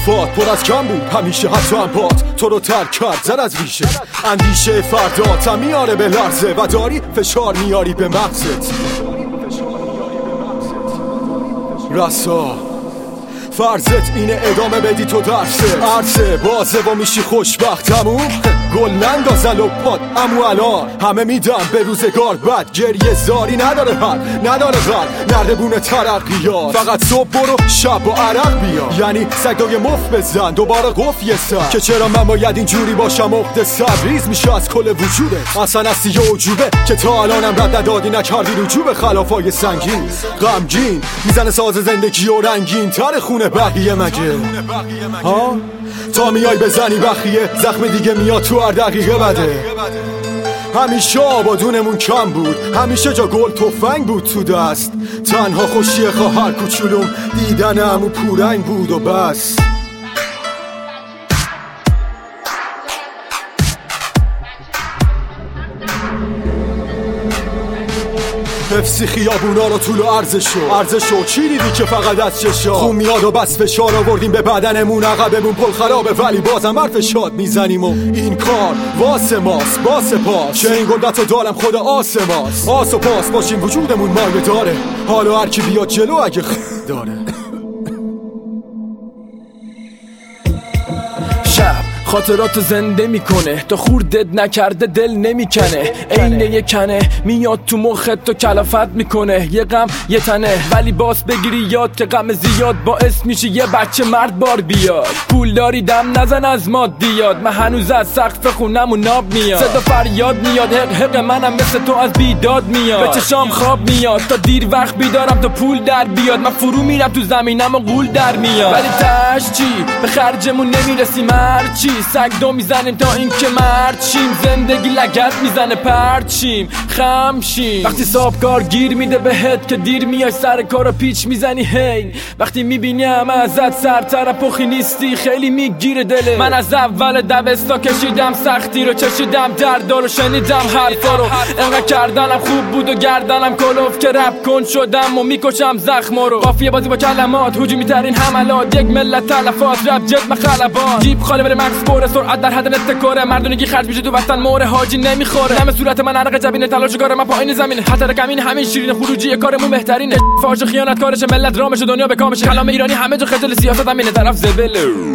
کلافات پر از کم بود همیشه، حتی هم پات تو رو ترک کرد زد از ریشه. اندیشه فردات هم میاره به لرزه و داری فشار میاری به مغزت. رسا فرضت اینه ادامه بدی تو درسه، عرصه بازه و میشی خوشبخت تموم. گل نندازل و پاد امو الان همه میدن به روزگار بد. گریه زاری نداره حد نداره غد، نردبون ترقیات فقط صبح برو شب با عرق بیا. یعنی سگای مفت بزن دوباره قفل سر که چرا من باید اینجوری باشم. عقده سبریز میشه از کل وجوده، اصلا هستی یه عجوبه که تا الانم رد ندادی نکردی رجوع به خلافای سنگین. غمگین میزنه ساز زندگی و رنگین تر خونه بقیه مگه ها؟ تا میای بزنی بخیه زخم دیگه میاد تو هر دقیقه بده. همیشه آبادونمون کم بود، همیشه جا گل تفنگ بود تو دست. تنها خوشی خواهر کوچولوم دیدن عمو پورنگ بود و بس. حفظی خیابونا رو طول و عرضشو چی دیدی که فقط از چشا خون میاد و بس فشار آوردیم به بدنمون. عقبمون پل خرابه ولی بازم حرف شاد میزنیم و این کار واسه ماست با سپاس. چه این قدرت رو دارم خدا آسماست، آس و پاس باشیم وجودمون مایه داره. حالا هرکی بیاد جلو اگه داره. شب خاطرات زنده میکنه تا خوردت نکرده دل نمیکنه. عینه یه کنه میاد تو مخت تو کلافت میکنه. یه غم یه تنه ولی باس بگیری یاد که غم زیاد باعث میشه یه بچه مرد بار بیاد. پول داری دم نزن از مادیات، من هنوز از سقف خونم و ناب میاد. صدا فریاد میاد حق منم مثل تو از بیداد میاد. به چشام خواب میاد تا دیر وقت بیدارم تا پول در بیاد. من فرو میرم تو زمینم و غول در میاد. ولی تاش چی به خرجمون نمیرسیم هرچی سگ دو میزنیم تا این که مرد شیم. زندگی لگت میزنه پرد شیم خم شیم. وقتی صاحب کار گیر میده بهت که دیر میای سر کارو پیچ میزنی هی. وقتی میبینی همه ازت سرتر پخی نیستی خیلی میگیره دله. من از اول دبستا کشیدم سختی رو چشیدم دردا رو شنیدم حرفا رو. انقدر کردنم خوب بود و گردنم کلوف که رپ کن شدم و میکشم زخما رو. قافیه بازی با کلمات هجومی ترین حملات یک ملت تلفات رپ جد مخلبان. جیب خاله بره مغز پر سرعت در حد نتکوره. مردونگی خرج میشه تو وطن مهر حاجی نمیخوره. نم صورت من عرق جبینه تلاش کار من پایین زمینه. خطر کمین همین شیرین خروجی کارمون بهترینه. فاش خیانت کارش ملت رامش دنیا به کامش. کلام ایرانی همه جا خجل سیاست همینه طرف زبله.